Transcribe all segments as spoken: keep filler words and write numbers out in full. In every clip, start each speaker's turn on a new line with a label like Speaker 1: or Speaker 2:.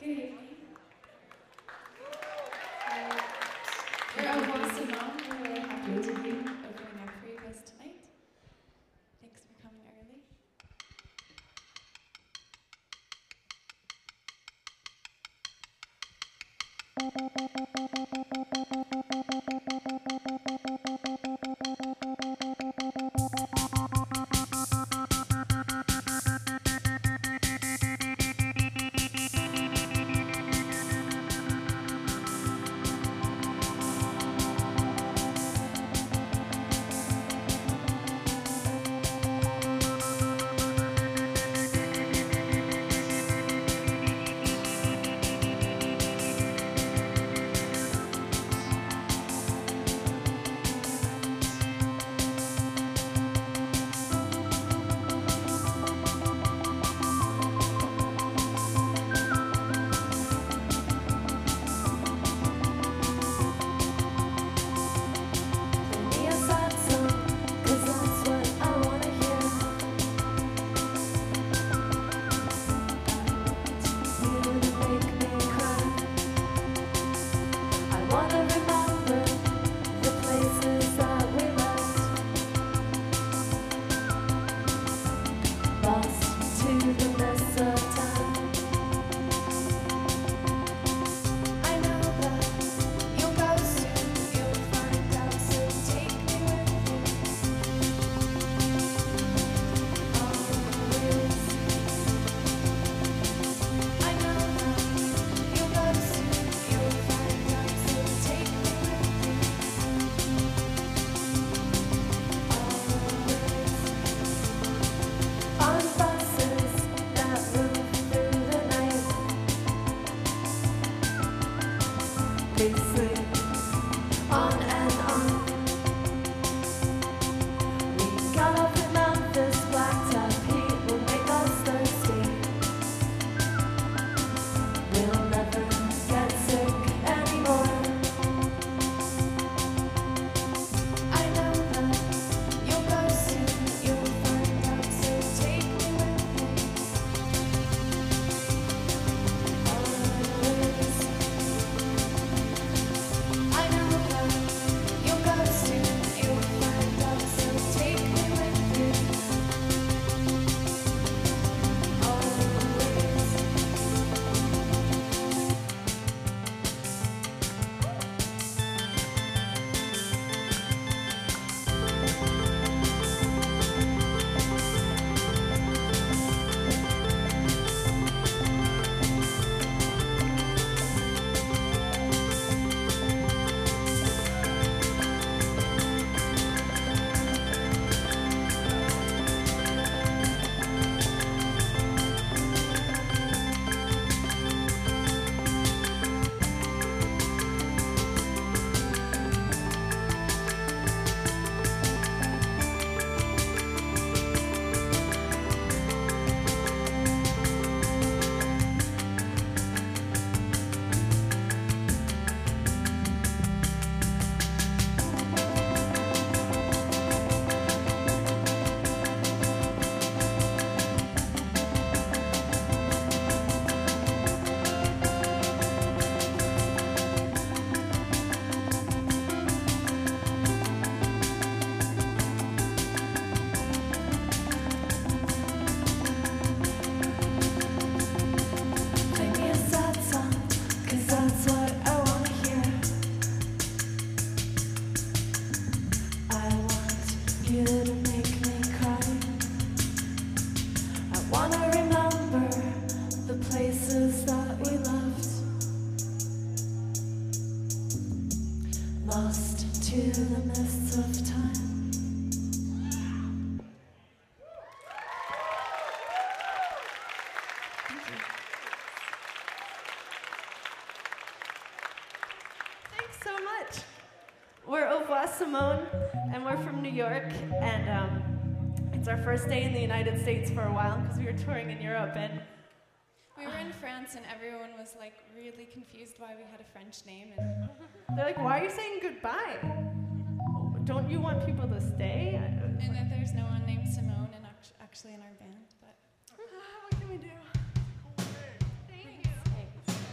Speaker 1: Good evening. Uh, we're Au revoir Simone. We're really happy to be opening up for you guys tonight. Thanks for coming early.
Speaker 2: Simone, and we're from New York, and um, it's our first day in the United States for a while because we were touring in Europe, and
Speaker 1: we were in France, and everyone was like really confused why we had a French name, and
Speaker 2: they're like, "Why are you saying goodbye? Don't you want people to stay?"
Speaker 1: And that there's no one named Simone in act- actually in our band, but
Speaker 2: what can we do? Thank you.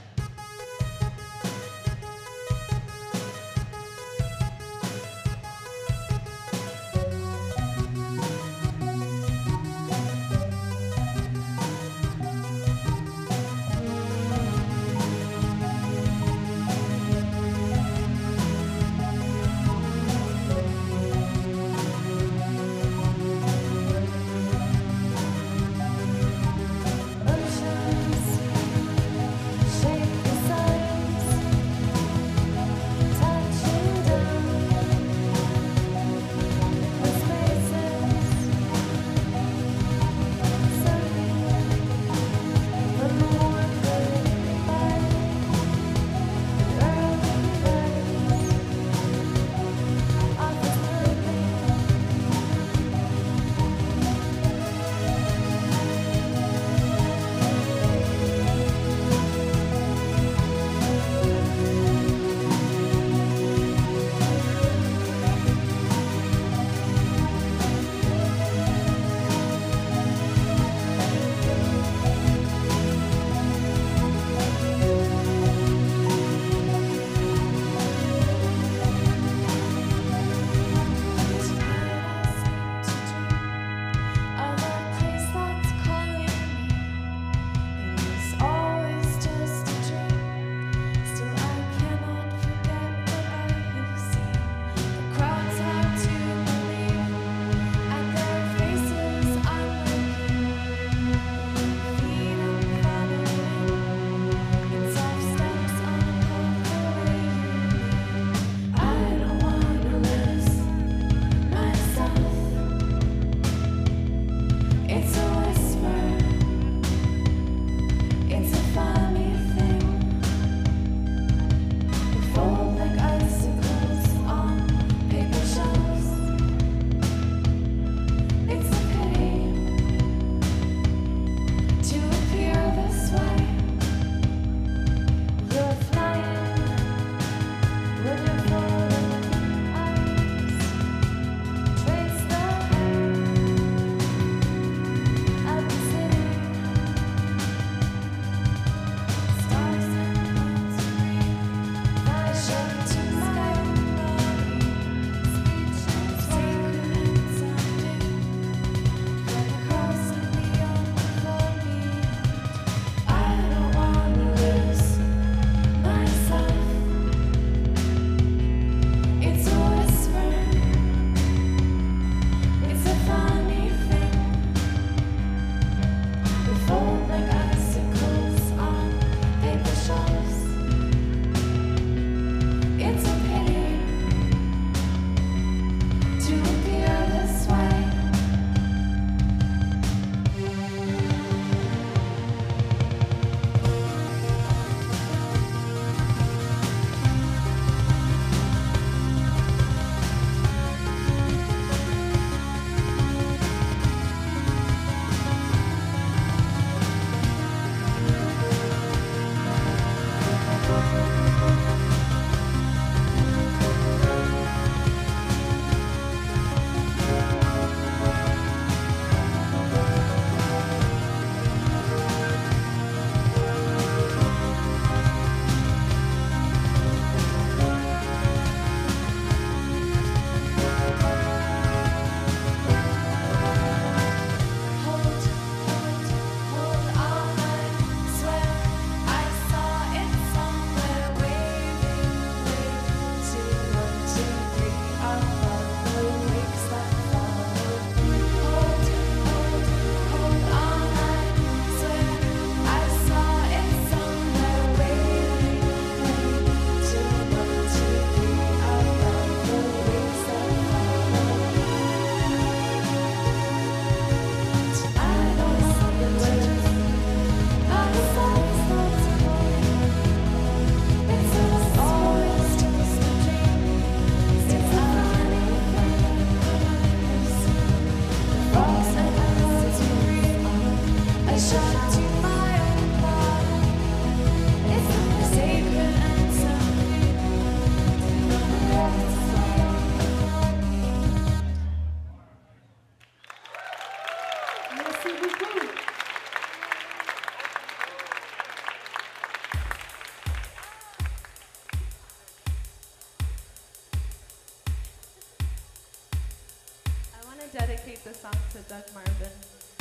Speaker 2: dedicate this song to Doug Marvin.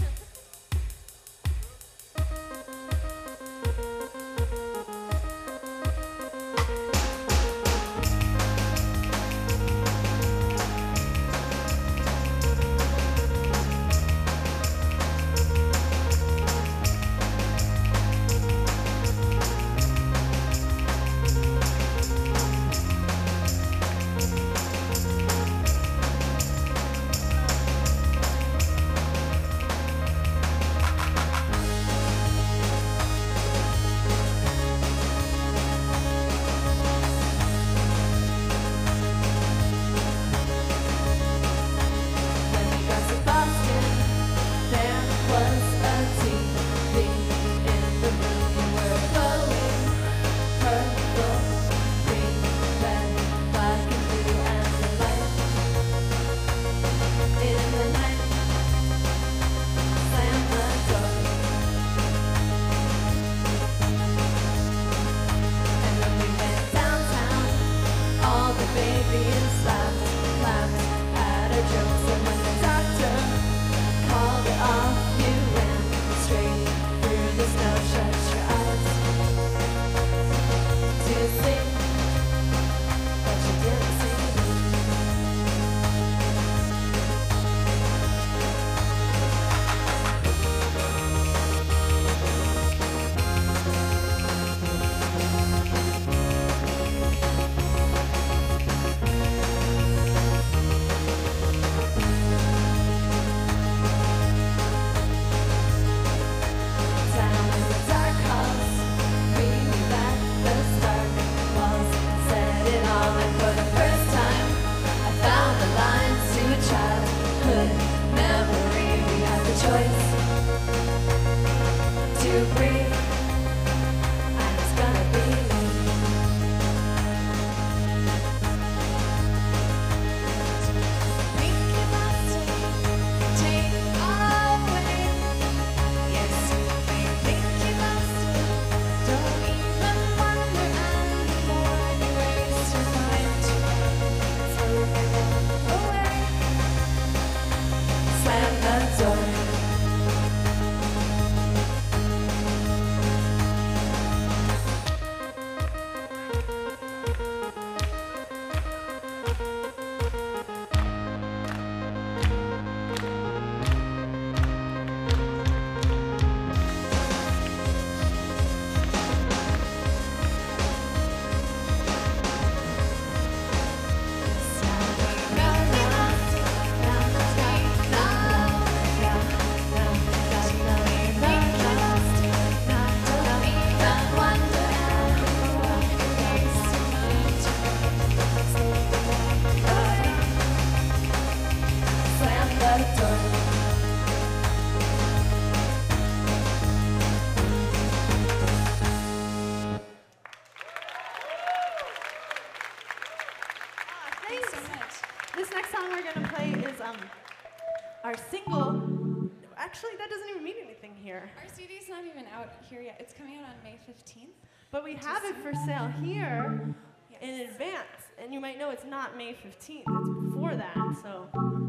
Speaker 2: Our single, actually that doesn't even mean anything here.
Speaker 1: Our C D's not even out here yet. It's coming out on May fifteenth.
Speaker 2: But we have it for sale here
Speaker 1: Yes.
Speaker 2: in advance. And you might know it's not May fifteenth, it's before that. So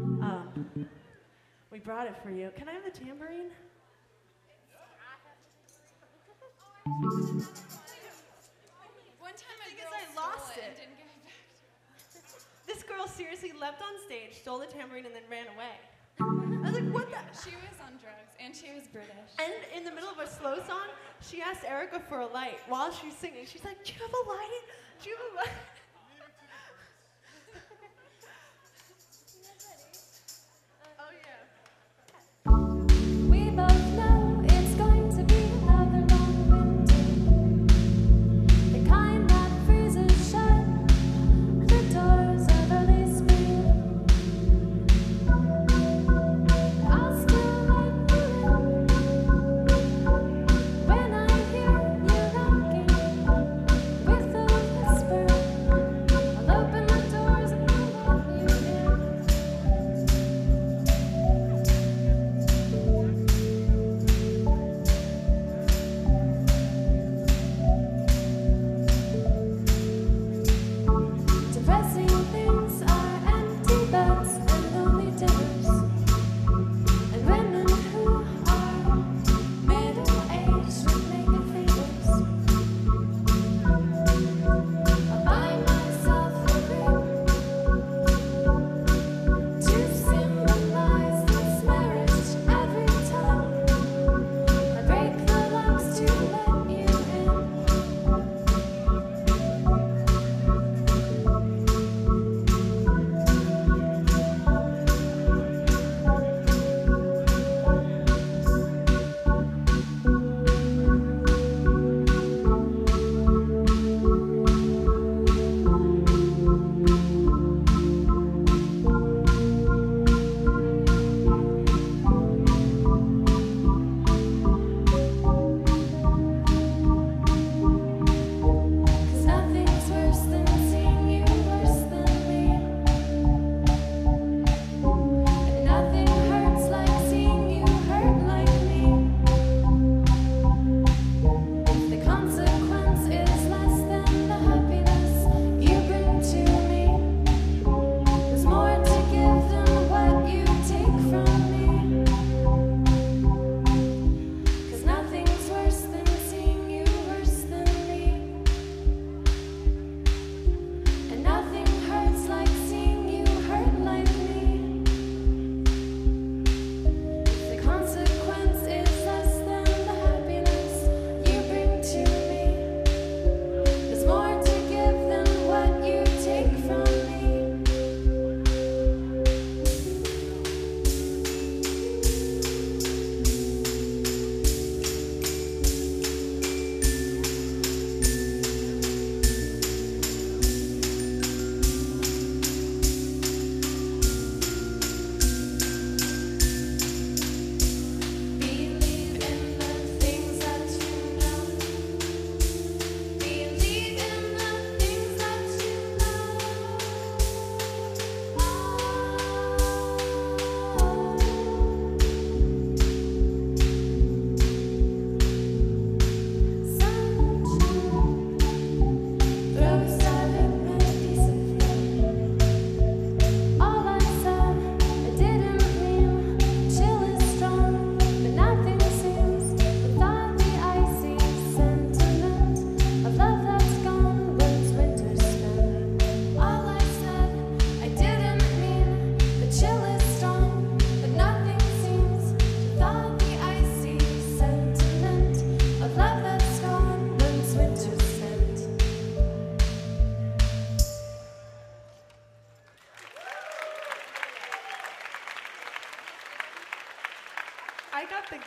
Speaker 2: um, we brought it for you. Can I have the tambourine?
Speaker 1: One time
Speaker 2: The
Speaker 1: I
Speaker 2: thing is I lost it.
Speaker 1: and didn't give it back.
Speaker 2: This girl seriously leapt on stage, stole the tambourine, and then ran away. I was like, what the?
Speaker 1: She was on drugs, and she was British.
Speaker 2: And in the middle of a slow song, she asked Erica for a light while she's singing. She's like, do you have a light? Do you have a light? Oh, yeah.
Speaker 3: We both know it's going to be another long winter, the kind that freezes shut the doors of early spring. I'll still let you in when I hear you knocking with a whisper.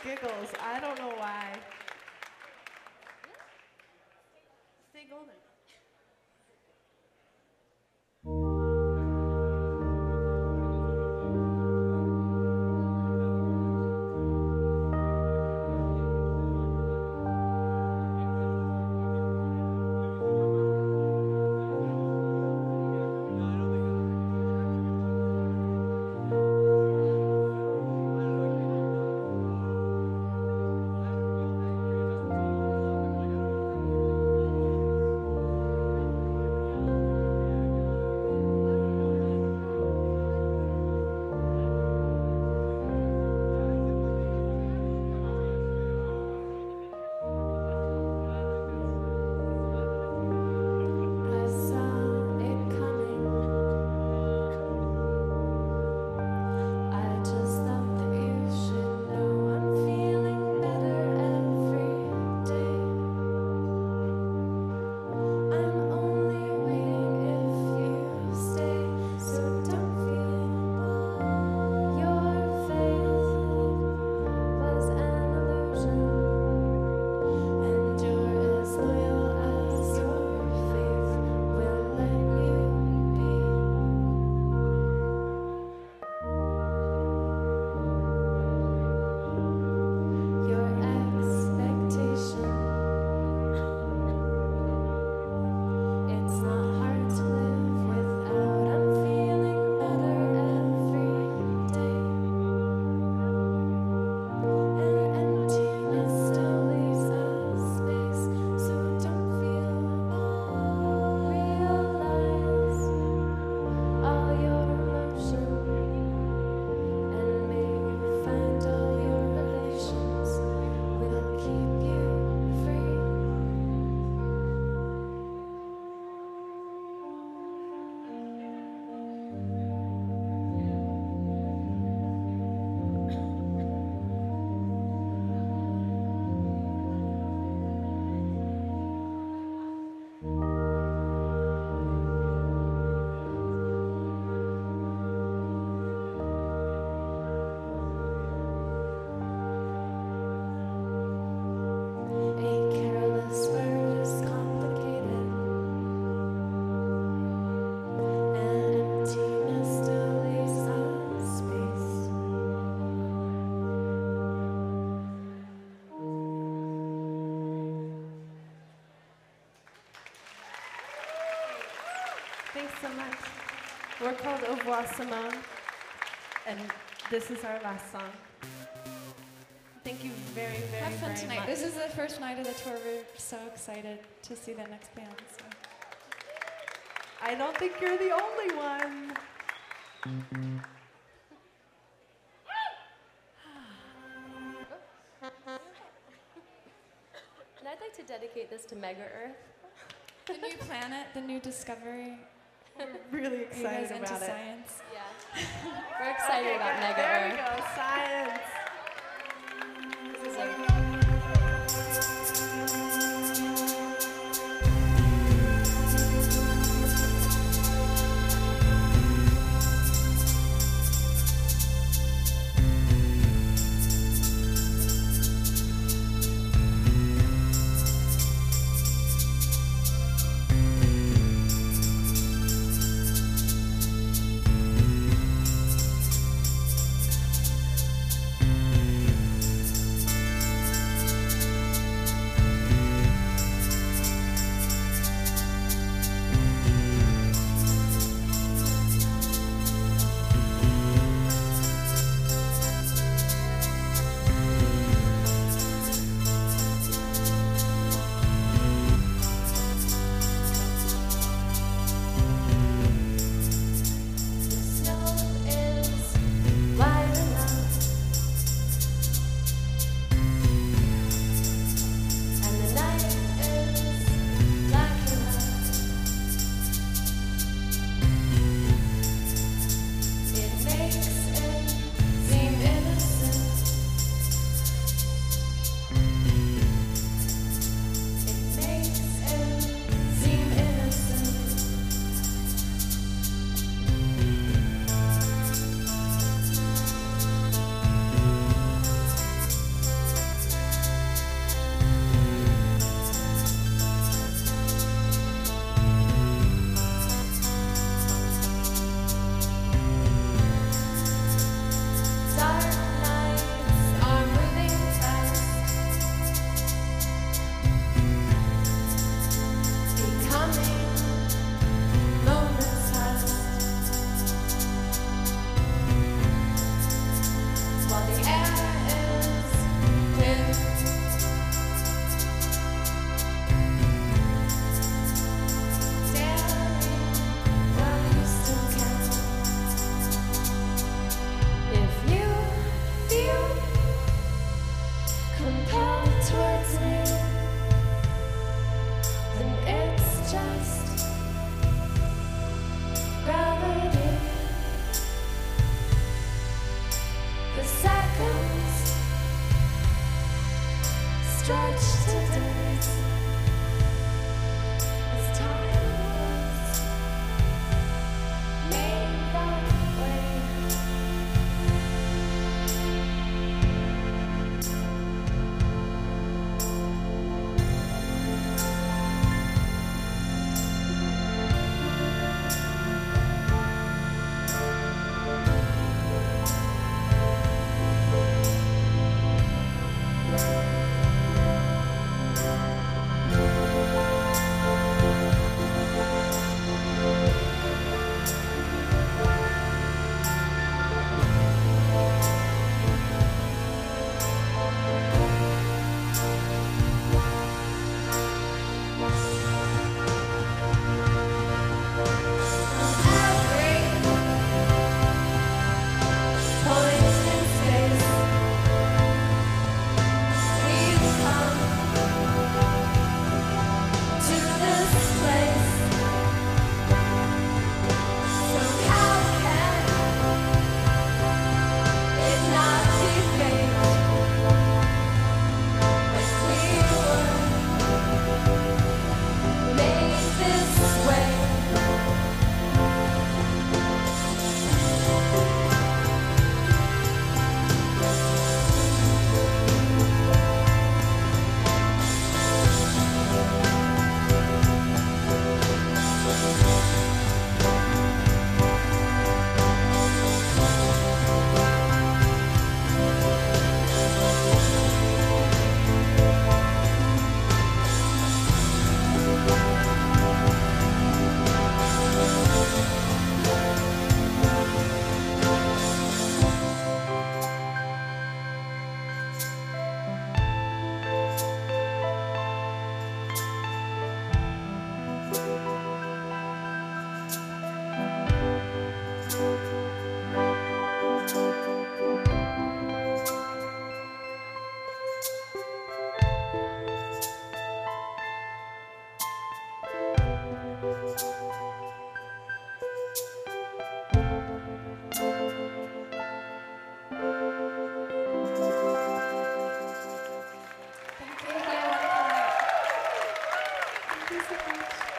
Speaker 2: giggles. I don't know why. Stay golden.
Speaker 3: I saw it coming. I just thought that you should know I'm feeling better every day. I'm only waiting if you stay, so don't feel your faith was an illusion, and you're as loyal as your faith will let you be. Your expectation, it's not hard to live without. I'm feeling better every day. And emptiness still leaves a space, so don't feel all. Realize all your emotion, and may you find all your relations will keep you free. A careless word is complicated, and emptiness still leaves a space.
Speaker 2: Thanks so much. We're called Au revoir, Simone, and this is our last song. Thank you very, very,
Speaker 1: Have fun
Speaker 2: very
Speaker 1: tonight.
Speaker 2: much.
Speaker 1: This is the first night of the tour. We're so excited to see the next band. So.
Speaker 2: I don't think you're the only one.
Speaker 4: And I'd like to dedicate this to Mega Earth.
Speaker 1: The new planet, the new discovery.
Speaker 2: We're really
Speaker 1: Are you guys
Speaker 2: excited
Speaker 1: into
Speaker 2: about it.
Speaker 1: science?
Speaker 4: Yeah. We're excited
Speaker 2: Okay,
Speaker 4: about
Speaker 2: good.
Speaker 4: Mega
Speaker 2: There
Speaker 4: Earth.
Speaker 2: we go, science.
Speaker 4: This is a
Speaker 3: I just gravity. The seconds stretch to days as time was made that way.
Speaker 1: Thank you so much.